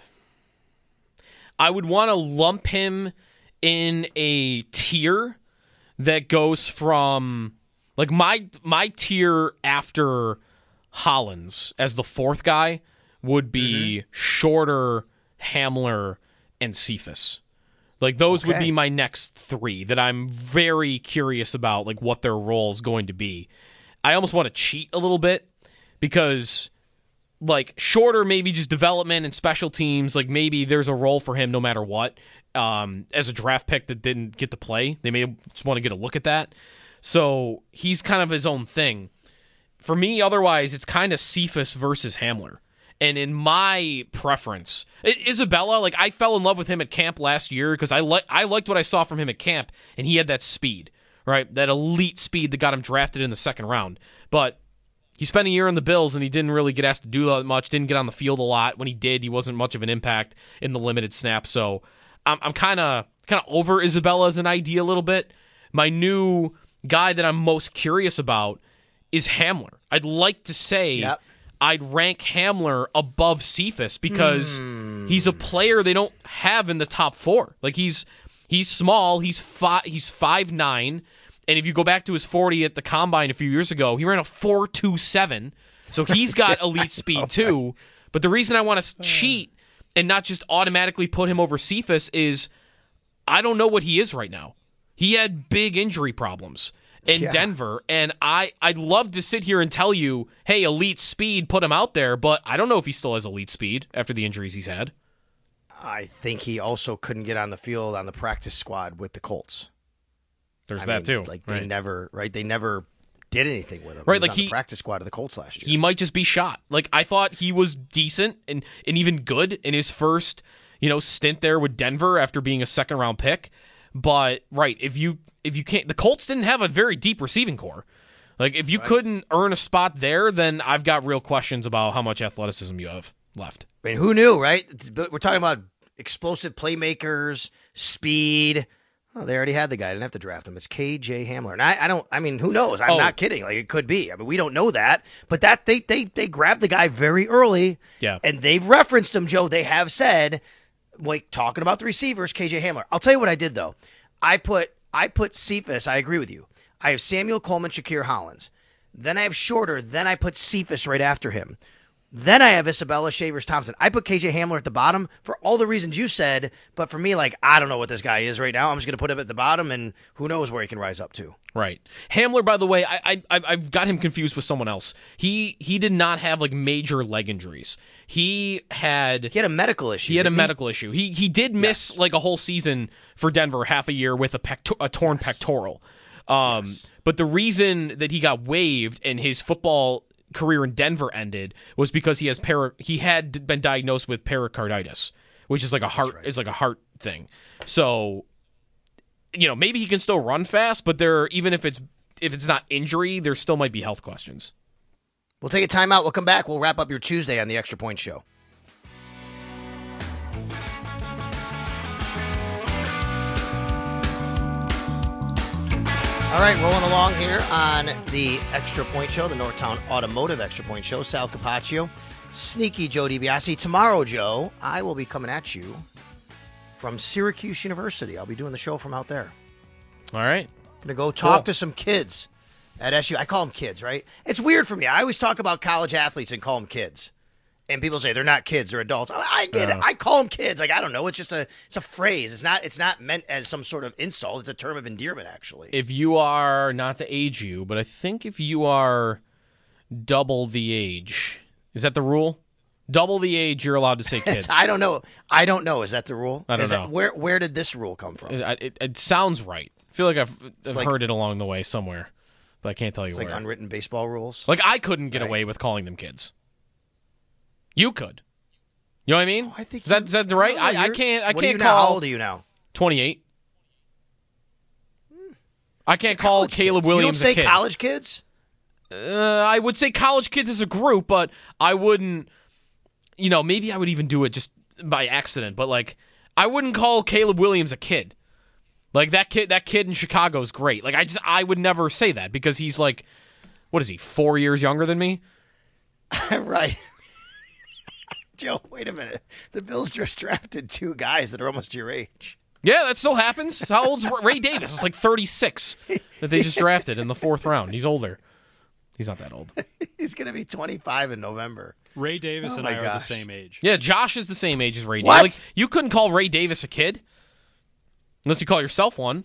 I would want to lump him in a tier that goes from, like, my my tier after Hollins as the fourth guy would be mm-hmm. Shorter, Hamler, and Cephus. Like, those okay. would be my next three that I'm very curious about, like, what their role is going to be. I almost want to cheat a little bit because, like, Shorter, maybe just development and special teams, like, maybe there's a role for him no matter what. Um, as a draft pick that didn't get to play, they may just want to get a look at that. So he's kind of his own thing. For me, otherwise, it's kind of Cephus versus Hamler. And in my preference, Isabella, like, I fell in love with him at camp last year because I, li- I liked what I saw from him at camp, and he had that speed, right? That elite speed that got him drafted in the second round. But he spent a year in the Bills, and he didn't really get asked to do that much, didn't get on the field a lot. When he did, he wasn't much of an impact in the limited snap. So I'm, I'm kind of kind of over Isabella as an idea a little bit. My new guy that I'm most curious about is Hamler. I'd like to say yep. I'd rank Hamler above Cephus because mm. he's a player they don't have in the top four. Like, he's he's small, he's five, he's five nine. And if you go back to his forty at the Combine a few years ago, he ran a four two seven. So he's got elite speed too. But the reason I want to cheat and not just automatically put him over Cephus is I don't know what he is right now. He had big injury problems in yeah. Denver, and I, I'd love to sit here and tell you, hey, elite speed, put him out there, but I don't know if he still has elite speed after the injuries he's had. I think he also couldn't get on the field on the practice squad with the Colts. There's I that mean, too. Like, they right. never, right? They never did anything with him. Right, he was like on the he practice squad of the Colts last year. He might just be shot. Like I thought he was decent and, and even good in his first, you know, stint there with Denver after being a second round pick. But right, if you if you can't, the Colts didn't have a very deep receiving core. Like if you right. couldn't earn a spot there, then I've got real questions about how much athleticism you have left. I mean, who knew, right? We're talking about explosive playmakers, speed. Oh, they already had the guy. I didn't have to draft him. It's K J Hamler. And I, I don't, I mean, who knows? I'm oh. not kidding. Like, it could be. I mean, we don't know that. But that they they they grabbed the guy very early. Yeah. And they've referenced him, Joe. They have said, like, talking about the receivers, K J Hamler. I'll tell you what I did, though. I put, I put Cephas. I agree with you. I have Samuel Coleman, Shakir Hollins. Then I have Shorter. Then I put Cephas right after him. Then I have Isabella Shavers Thompson. I put K J Hamler at the bottom for all the reasons you said, but for me, like, I don't know what this guy is right now. I'm just going to put him at the bottom, and who knows where he can rise up to. Right. Hamler, by the way, I, I, I've got him confused with someone else. He he did not have, like, major leg injuries. He had... He had a medical issue. He had a medical he? issue. He he did miss, yes. like, a whole season for Denver, half a year with a, pecto- a torn yes. pectoral. Um, yes. But the reason that he got waived and his football career in Denver ended was because he has para, he had been diagnosed with pericarditis, which is like a heart right. is like a heart thing. So, you know, maybe he can still run fast, but there even if it's if it's not injury, there still might be health questions. We'll take a timeout. We'll come back. We'll wrap up your Tuesday on the Extra Point Show. All right, rolling along here on the Extra Point Show, the Northtown Automotive Extra Point Show. Sal Capaccio, sneaky Joe DiBiase. Tomorrow, Joe, I will be coming at you from Syracuse University. I'll be doing the show from out there. All right. Going to go talk cool. to some kids at S U. I call them kids, right? It's weird for me. I always talk about college athletes and call them kids. And people say they're not kids, they're adults. I, I get yeah. it. I call them kids. Like, I don't know. It's just a it's a phrase. It's not it's not meant as some sort of insult. It's a term of endearment, actually. If you are, not to age you, but I think if you are double the age, is that the rule? Double the age, you're allowed to say kids. I don't know. I don't know. Is that the rule? I don't is know. That, where where did this rule come from? It, it, it sounds right. I feel like I've, I've like, heard it along the way somewhere, but I can't tell you it's where. Like unwritten baseball rules? Like, I couldn't get right. away with calling them kids. You could. You know what I mean? Oh, I think is that, you, is that the right? no, I, I can't. I what can't are you call. Now? How old are you now? twenty-eight. I can't call college Caleb kids. Williams You don't a say kid. college kids? Uh, I would say college kids as a group, but I wouldn't. You know, maybe I would even do it just by accident. But like, I wouldn't call Caleb Williams a kid. Like that kid. That kid in Chicago is great. Like I just, I would never say that because he's like, what is he? Four years younger than me. Right. Joe, wait a minute. The Bills just drafted two guys that are almost your age. Yeah, that still happens. How old's Ray Davis? It's like thirty-six that they just drafted in the fourth round. He's older. He's not that old. He's going to be twenty-five in November. Ray Davis oh and I gosh. are the same age. Yeah, Josh is the same age as Ray what? Davis. Like, you couldn't call Ray Davis a kid. Unless you call yourself one.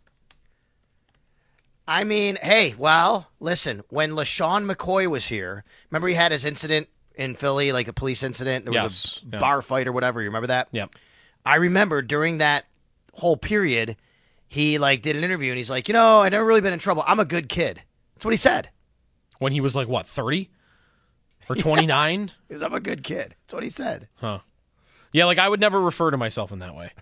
I mean, hey, well, listen, when LaShawn McCoy was here, remember he had his incident in Philly, like a police incident? There was yes. a yeah. bar fight or whatever. You remember that? Yep. I remember during that whole period, he like did an interview and he's like, you know, I've never really been in trouble. I'm a good kid. That's what he said. When he was like, what, thirty? Or twenty-nine? Yeah, because I'm a good kid. That's what he said. Huh. Yeah, like I would never refer to myself in that way.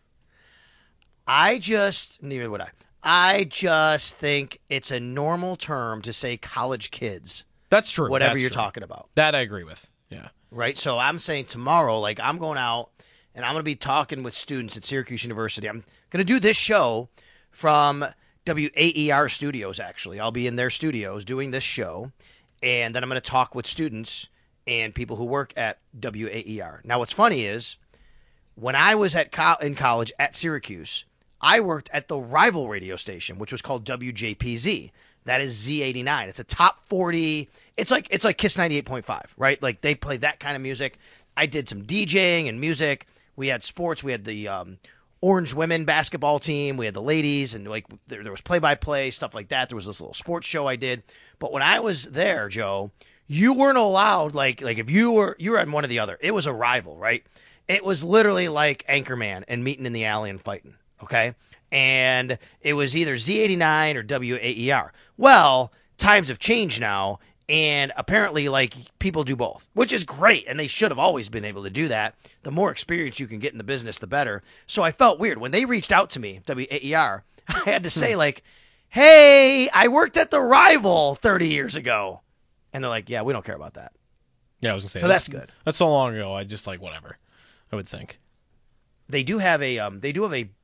I just, neither would I. I just think it's a normal term to say college kids. That's true. Whatever That's you're true. talking about. That I agree with. Yeah. Right? So I'm saying tomorrow, like I'm going out and I'm going to be talking with students at Syracuse University. I'm going to do this show from W A E R Studios, actually. I'll be in their studios doing this show. And then I'm going to talk with students and people who work at W A E R. Now, what's funny is when I was at co- in college at Syracuse, I worked at the rival radio station, which was called W J P Z. That is Z eighty-nine. It's a top forty. It's like it's like Kiss ninety-eight point five, right? Like they play that kind of music. I did some DJing and music. We had sports. We had the um, Orange women basketball team. We had the ladies, and like there, there was play-by-play, stuff like that. There was this little sports show I did. But when I was there, Joe, you weren't allowed, like like if you were you were on one or the other. It was a rival, right? It was literally like Anchorman and meeting in the alley and fighting. Okay, and it was either Z eighty-nine or W A E R. Well, times have changed now, and apparently, like, people do both, which is great, and they should have always been able to do that. The more experience you can get in the business, the better. So I felt weird. When they reached out to me, W A E R, I had to say, like, hey, I worked at the Rival thirty years ago. And they're like, yeah, we don't care about that. Yeah, I was going to say. So that's, that's good. That's so long ago, I just, like, whatever, I would think. They do have a, um, they do have a,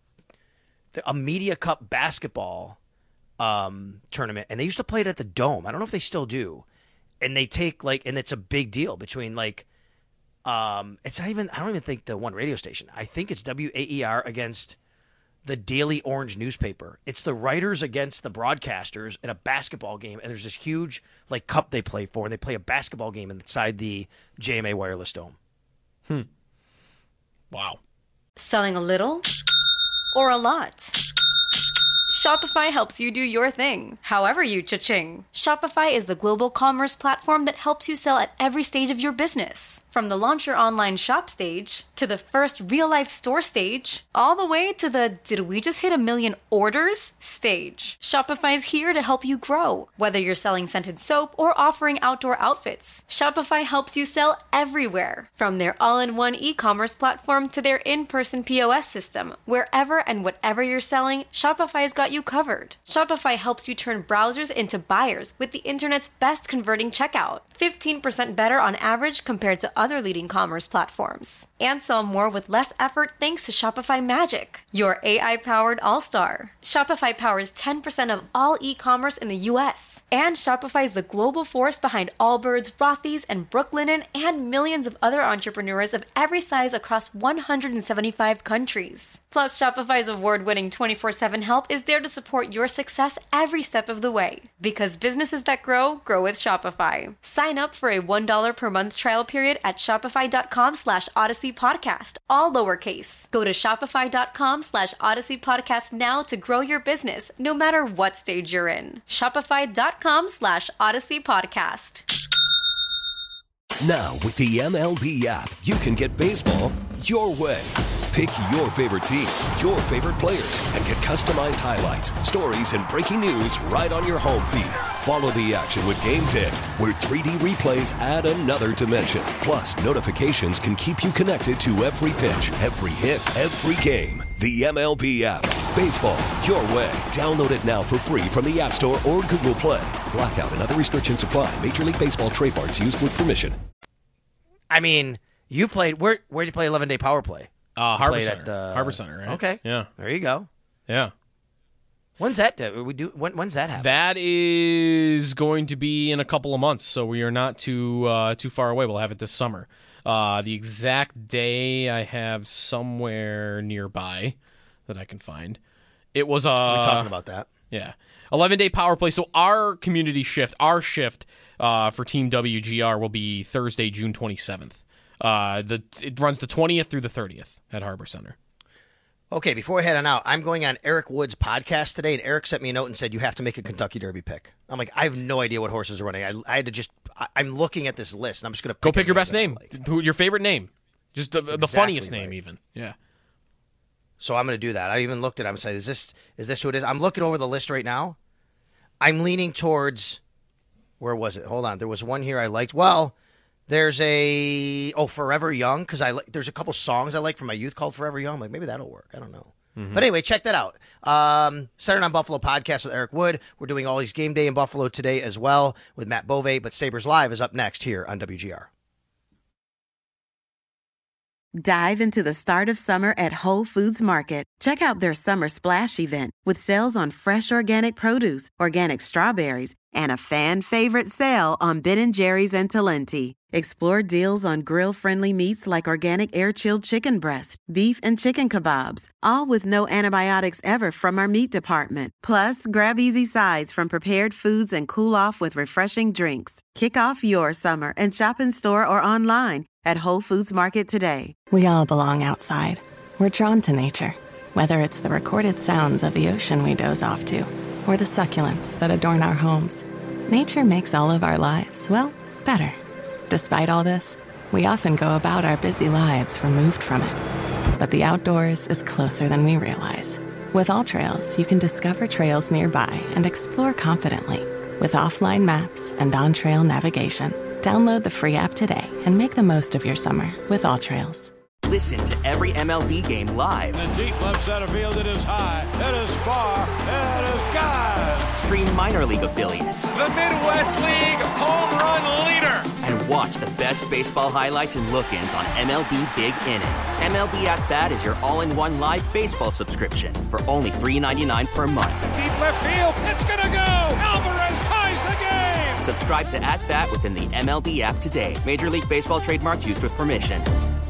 a Media Cup basketball um, tournament, and they used to play it at the Dome. I don't know if they still do. And they take, like, and it's a big deal between, like, um, it's not even, I don't even think the one radio station. I think it's W A E R against the Daily Orange newspaper. It's the writers against the broadcasters in a basketball game, and there's this huge, like, cup they play for, and they play a basketball game inside the J M A Wireless Dome. Hmm. Wow. Selling a little or a lot? Shopify helps you do your thing, however you cha-ching. Shopify is the global commerce platform that helps you sell at every stage of your business. From the launch your online shop stage, to the first real-life store stage, all the way to the did we just hit a million orders stage. Shopify is here to help you grow. Whether you're selling scented soap or offering outdoor outfits, Shopify helps you sell everywhere. From their all-in-one e-commerce platform to their in-person P O S system, wherever and whatever you're selling, Shopify's got you covered. Shopify helps you turn browsers into buyers with the internet's best converting checkout. fifteen percent better on average compared to other leading commerce platforms. And sell more with less effort thanks to Shopify Magic, your A I-powered all-star. Shopify powers ten percent of all e-commerce in the U S. And Shopify is the global force behind Allbirds, Rothy's, and Brooklinen, and millions of other entrepreneurs of every size across one hundred seventy-five countries. Plus, Shopify's award-winning twenty-four seven help is there to support your success every step of the way. Because businesses that grow, grow with Shopify. Sign up for a one dollar per month trial period at shopify.com slash Odyssey Podcast, all lowercase. Go to shopify.com slash Odyssey Podcast now to grow your business, no matter what stage you're in. Shopify.com slash Odyssey Podcast. Now, with the M L B app, you can get baseball your way. Pick your favorite team, your favorite players, and get customized highlights, stories, and breaking news right on your home feed. Follow the action with Game ten, where three D replays add another dimension. Plus, notifications can keep you connected to every pitch, every hit, every game. The M L B app. Baseball your way. Download it now for free from the App Store or Google Play. Blackout and other restrictions apply. Major League Baseball trademarks used with permission. I mean, you played, where Where did you play eleven Day Power Play? Uh, Harbor Center. At the, Harbor Center, right? Okay. Yeah. There you go. Yeah. When's that? Do we do? When, when's that happen? That is going to be in a couple of months, so we are not too uh, too far away. We'll have it this summer. Uh, the exact day I have somewhere nearby that I can find. It was uh, We're talking about that. Yeah, eleven Day Power Play. So our community shift, our shift uh, for Team W G R will be Thursday, June twenty-seventh. Uh, the it runs the twentieth through the thirtieth at Harbor Center. Okay, before we head on out, I'm going on Eric Wood's podcast today, and Eric sent me a note and said, you have to make a Kentucky Derby pick. I'm like, I have no idea what horses are running. I, I had to just, I, I'm looking at this list, and I'm just going to Go pick your best name, like. Your favorite name. Just the, the exactly funniest right. name, even. Yeah. So I'm going to do that. I even looked at it. I'm saying, is this, is this who it is? I'm looking over the list right now. I'm leaning towards, where was it? Hold on. There was one here I liked. Well, there's a, oh, Forever Young, because I there's a couple songs I like from my youth called Forever Young. I'm like, maybe that'll work. I don't know. Mm-hmm. But anyway, check that out. Um, Saturday Night Buffalo podcast with Eric Wood. We're doing Ollie's Game Day in Buffalo today as well with Matt Bove, but Sabres Live is up next here on W G R. Dive into the start of summer at Whole Foods Market. Check out their Summer Splash event with sales on fresh organic produce, organic strawberries, and a fan-favorite sale on Ben and Jerry's and Talenti. Explore deals on grill-friendly meats like organic air-chilled chicken breast, beef, and chicken kebabs, all with no antibiotics ever from our meat department. Plus, grab easy sides from prepared foods and cool off with refreshing drinks. Kick off your summer and shop in store or online at Whole Foods Market today. We all belong outside. We're drawn to nature, whether it's the recorded sounds of the ocean we doze off to, or the succulents that adorn our homes. Nature makes all of our lives, well, better. Despite all this, we often go about our busy lives removed from it. But the outdoors is closer than we realize. With All Trails, you can discover trails nearby and explore confidently. With offline maps and on-trail navigation, download the free app today and make the most of your summer with All Trails. Listen to every M L B game live. In the deep left center field, it is high, it is far, it is gone. Stream minor league affiliates. The Midwest League home run leader. And watch the best baseball highlights and look-ins on M L B Big Inning. M L B At Bat is your all-in-one live baseball subscription for only three dollars and ninety-nine cents per month. Deep left field, it's gonna go. Alvarez ties the game. Subscribe to At Bat within the M L B app today. Major League Baseball trademarks used with permission.